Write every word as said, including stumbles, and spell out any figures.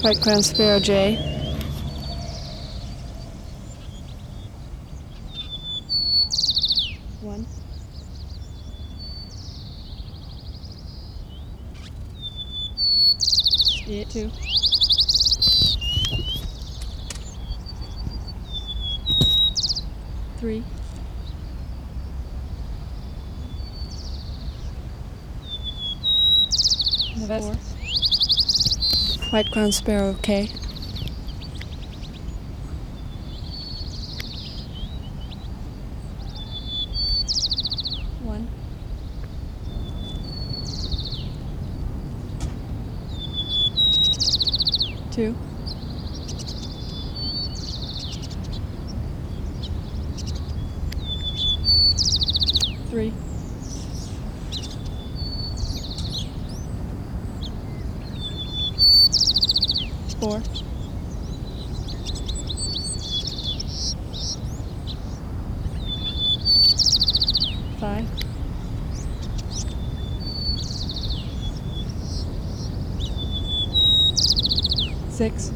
White crown sparrow J. One. Eight. Two. Three. Four. White crown sparrow K. One. Two. Three. Four. Five. Six.